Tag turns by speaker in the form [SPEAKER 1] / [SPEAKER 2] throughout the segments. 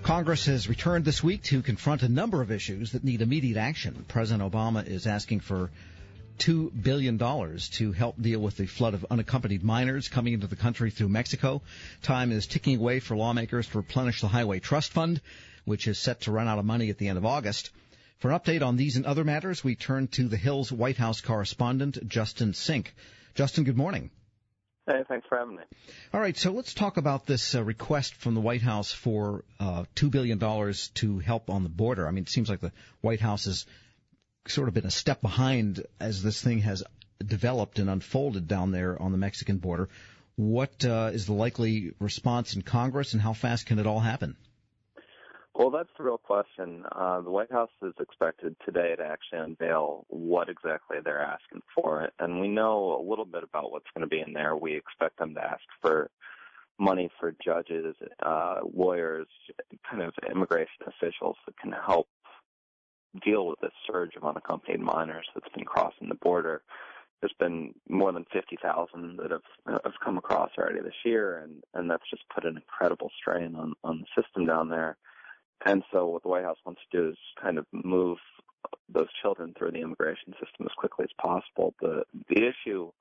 [SPEAKER 1] Congress has returned this week to confront a number of issues that need immediate action. President Obama is asking for $2 billion to help deal with the flood of unaccompanied minors coming into the country through Mexico. Time is ticking away for lawmakers to replenish the Highway Trust Fund, which is set to run out of money at the end of August. For an update on these and other matters, we turn to the Hill's White House correspondent, Justin Sink. Justin, good morning.
[SPEAKER 2] Hey, thanks for having me.
[SPEAKER 1] All right, so let's talk about this request from the White House for $2 billion to help on the border. I mean, it seems like the White House has sort of been a step behind as this thing has developed and unfolded down there on the Mexican border. What is the likely response in Congress, and how fast can it all happen?
[SPEAKER 2] Well, that's the real question. The White House is expected today to actually unveil what exactly they're asking for, and we know a little bit about what's going to be in there. We expect them to ask for money for judges, lawyers, kind of immigration officials that can help deal with this surge of unaccompanied minors that's been crossing the border. There's been more than 50,000 that have come across already this year, and that's just put an incredible strain on the system down there. And so what the White House wants to do is kind of move those children through the immigration system as quickly as possible. The issue,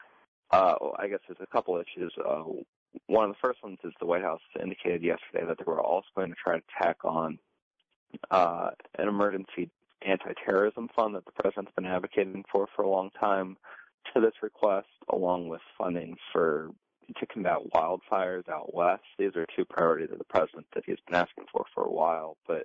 [SPEAKER 2] I guess there's a couple issues. One of the first ones is the White House indicated yesterday that they were also going to try to tack on an emergency anti-terrorism fund that the president's been advocating for a long time to this request, along with funding to combat wildfires out west. These are two priorities of the president that he's been asking for a while, but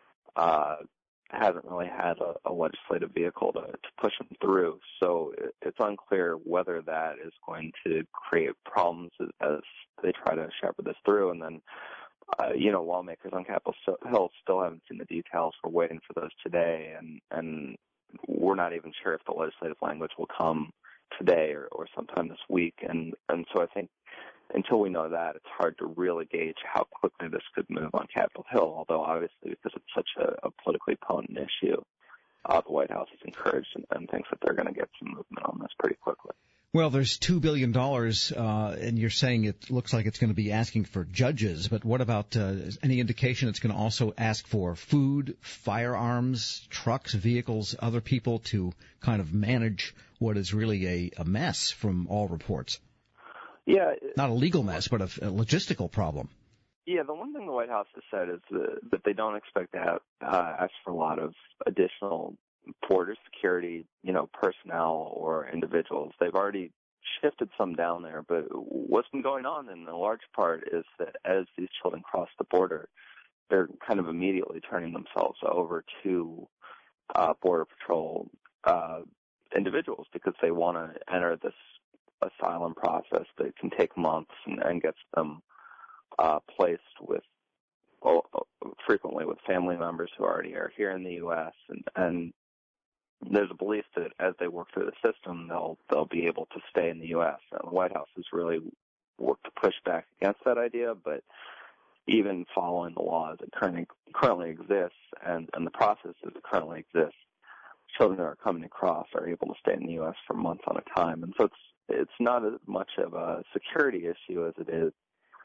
[SPEAKER 2] hasn't really had a legislative vehicle to push them through. So it's unclear whether that is going to create problems as they try to shepherd this through. And then, lawmakers on Capitol Hill still haven't seen the details. We're waiting for those today, and we're not even sure if the legislative language will come today or sometime this week. And so I think until we know that, it's hard to really gauge how quickly this could move on Capitol Hill, although obviously because it's such a politically potent issue, the White House is encouraged and thinks that they're going to get some movement on this pretty quickly.
[SPEAKER 1] Well, there's $2 billion, and you're saying it looks like it's going to be asking for judges, but what about any indication it's going to also ask for food, firearms, trucks, vehicles, other people to kind of manage what is really a mess from all reports?
[SPEAKER 2] Yeah.
[SPEAKER 1] Not a legal mess, but a logistical problem.
[SPEAKER 2] Yeah, the one thing the White House has said is that they don't expect to have ask for a lot of additional border security, personnel or individuals. They've already shifted some down there, but what's been going on in the large part is that as these children cross the border, they're kind of immediately turning themselves over to Border Patrol individuals because they want to enter this asylum process that can take months and gets them placed with frequently with family members who already are here in the U.S. and there's a belief that as they work through the system, they'll be able to stay in the U.S. And the White House has really worked to push back against that idea, but even following the laws that currently exist and the processes that currently exist, children that are coming across are able to stay in the U.S. for months on a time. And so it's not as much of a security issue as it is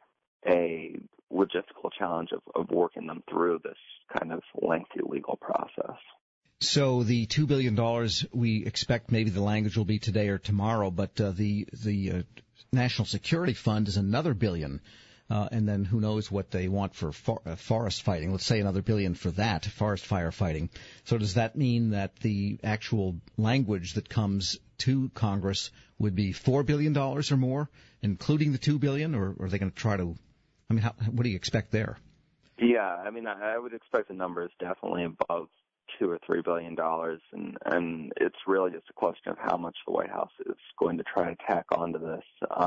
[SPEAKER 2] a logistical challenge of working them through this kind of lengthy legal process.
[SPEAKER 1] So the $2 billion, we expect maybe the language will be today or tomorrow, but the National Security Fund is another $1 billion, and then who knows what they want for forest fighting. Let's say another $1 billion for that, forest fire fighting. So does that mean that the actual language that comes to Congress would be $4 billion or more, including the $2 billion, or are they going to try to, what do you expect there?
[SPEAKER 2] Yeah, I would expect the number is definitely above $2 or $3 billion, and it's really just a question of how much the White House is going to try to tack onto this.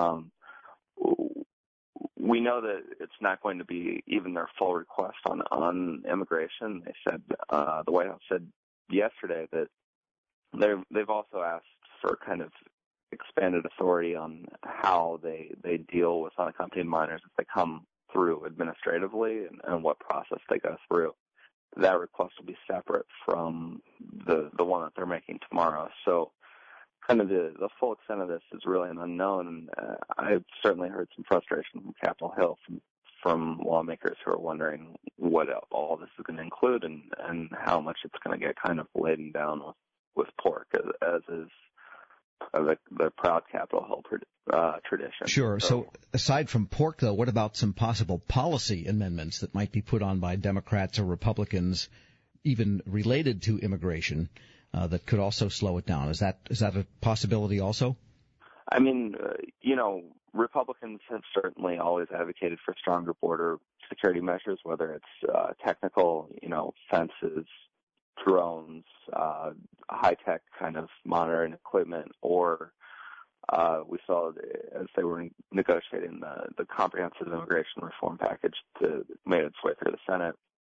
[SPEAKER 2] We know that it's not going to be even their full request on immigration. They said the White House said yesterday that they've also asked for kind of expanded authority on how they deal with unaccompanied minors if they come through administratively and what process they go through. That request will be separate from the one that they're making tomorrow. So kind of the full extent of this is really an unknown. I've certainly heard some frustration from Capitol Hill from lawmakers who are wondering what all this is going to include and how much it's going to get kind of laden down with pork, as is the proud Capitol Hill tradition.
[SPEAKER 1] Sure. So aside from pork, though, what about some possible policy amendments that might be put on by Democrats or Republicans, even related to immigration, that could also slow it down? Is that a possibility also?
[SPEAKER 2] I mean, Republicans have certainly always advocated for stronger border security measures, whether it's technical, fences, drones, high-tech kind of monitoring equipment, or we saw as they were negotiating the comprehensive immigration reform package that made its way through the Senate,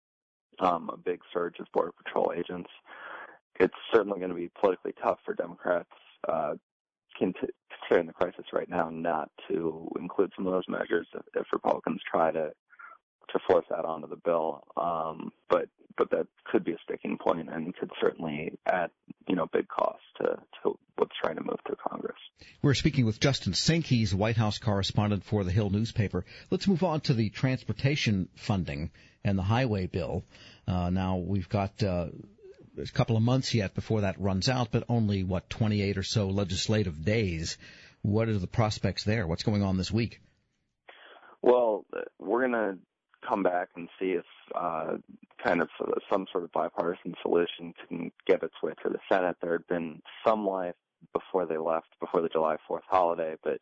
[SPEAKER 2] a big surge of Border Patrol agents. It's certainly going to be politically tough for Democrats, considering the crisis right now, not to include some of those measures if Republicans try to force that onto the bill. But that could be a sticking point and could certainly add, big cost to what's trying to move through Congress.
[SPEAKER 1] We're speaking with Justin Sink. He's White House correspondent for the Hill newspaper. Let's move on to the transportation funding and the highway bill. Now we've got a couple of months yet before that runs out, but only 28 or so legislative days. What are the prospects there? What's going on this week?
[SPEAKER 2] Well, we're going to come back and see if kind of some sort of bipartisan solution can get its way through the Senate. There had been some life before they left, before the July 4th holiday, but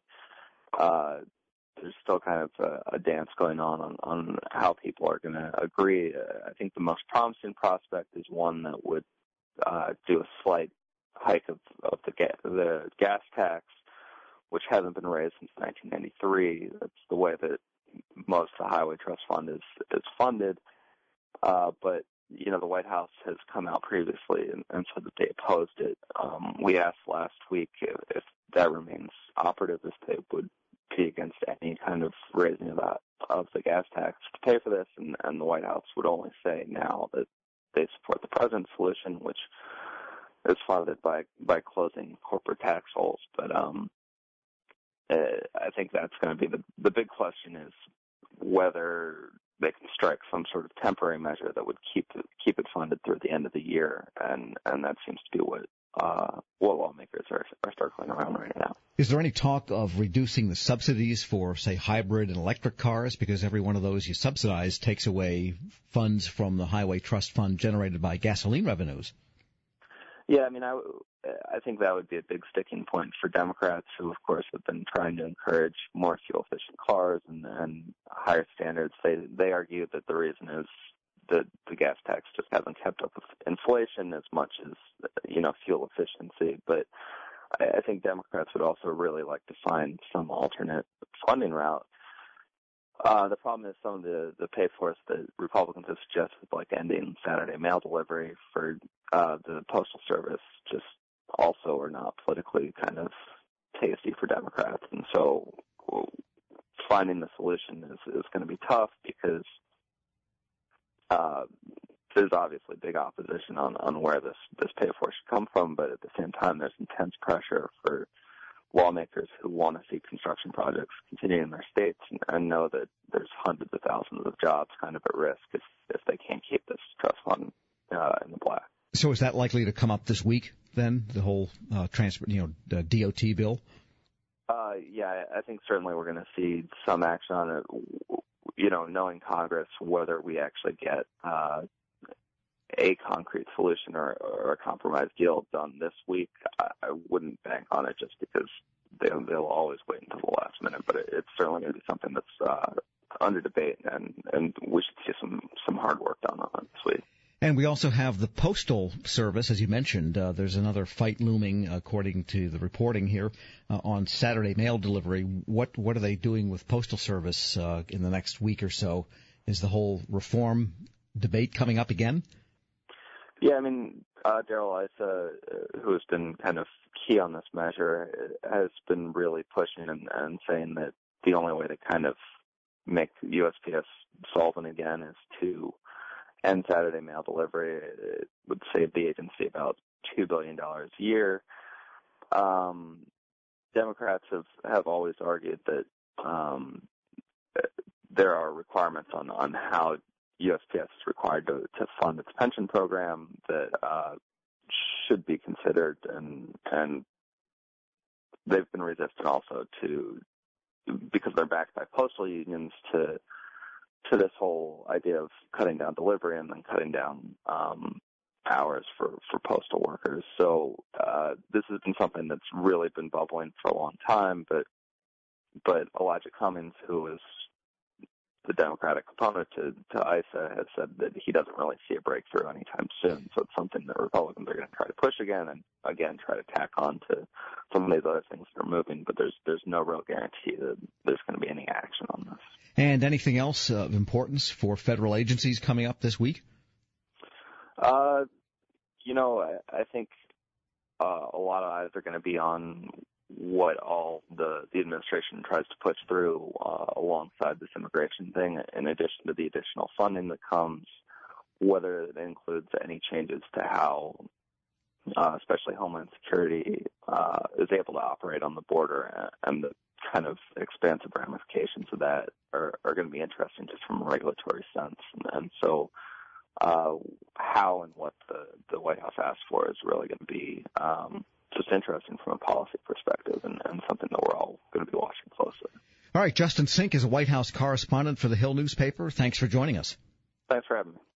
[SPEAKER 2] there's still kind of a dance going on how people are going to agree. I think the most promising prospect is one that would do a slight hike of the gas tax, which hasn't been raised since 1993. That's the way that most of the Highway Trust Fund is funded. But, the White House has come out previously and said that they opposed it. We asked last week if that remains operative, if they would be against any kind of raising of the gas tax to pay for this, and the White House would only say now that they support the president's solution, which is funded by closing corporate tax holes. But I think that's going to be the big question, is whether they can strike some sort of temporary measure that would keep it funded through the end of the year, and that seems to be what lawmakers are circling around right now.
[SPEAKER 1] Is there any talk of reducing the subsidies for, say, hybrid and electric cars? Because every one of those you subsidize takes away funds from the Highway Trust Fund generated by gasoline revenues.
[SPEAKER 2] Yeah, I mean, I think that would be a big sticking point for Democrats, who, of course, have been trying to encourage more fuel-efficient cars and higher standards. They argue that the reason is that the gas tax just hasn't kept up with inflation as much as, fuel efficiency. But I think Democrats would also really like to find some alternate funding route. The problem is some of the pay for that Republicans have suggested, like ending Saturday mail delivery for the Postal Service, just also are not politically kind of tasty for Democrats. And so finding the solution is going to be tough because there's obviously big opposition on where this pay for should come from, but at the same time there's intense pressure for lawmakers who want to see construction projects continue in their states and know that there's hundreds of thousands of jobs kind of at risk if they can't keep this trust fund in the black.
[SPEAKER 1] So is that likely to come up this week then, the whole the DOT bill?
[SPEAKER 2] Yeah, I think certainly we're going to see some action on it. Knowing Congress, whether we actually get a concrete solution or a compromise deal done this week, I wouldn't bank on it just because they'll always wait until the last minute. But it's certainly going to be something that's under debate, and we should see some hard work done on it this week.
[SPEAKER 1] And we also have the Postal Service, as you mentioned. There's another fight looming, according to the reporting here, on Saturday mail delivery. What are they doing with Postal Service in the next week or so? Is the whole reform debate coming up again?
[SPEAKER 2] Yeah, I mean, Darrell Issa, who has been kind of key on this measure, has been really pushing and saying that the only way to kind of make USPS solvent again is to end Saturday mail delivery. It would save the agency about $2 billion a year. Democrats have always argued that there are requirements on how USPS is required to fund its pension program that should be considered, and they've been resistant also because they're backed by postal unions to this whole idea of cutting down delivery and then cutting down hours for postal workers. So this has been something that's really been bubbling for a long time, but Elijah Cummings, who is the Democratic opponent to ISA, has said that he doesn't really see a breakthrough anytime soon. So it's something that Republicans are going to try to push again and again try to tack on to some of these other things that are moving. But there's no real guarantee that there's going to be any action on this.
[SPEAKER 1] And anything else of importance for federal agencies coming up this week?
[SPEAKER 2] I think a lot of eyes are going to be on what all the administration tries to push through alongside this immigration thing, in addition to the additional funding that comes, whether it includes any changes to how especially Homeland Security is able to operate on the border, and the kind of expansive ramifications of that are going to be interesting just from a regulatory sense. And so how and what the White House asked for is really going to be just interesting from a policy perspective, and something that we're all going to be watching closely.
[SPEAKER 1] All right, Justin Sink is a White House correspondent for the Hill newspaper. Thanks for joining us.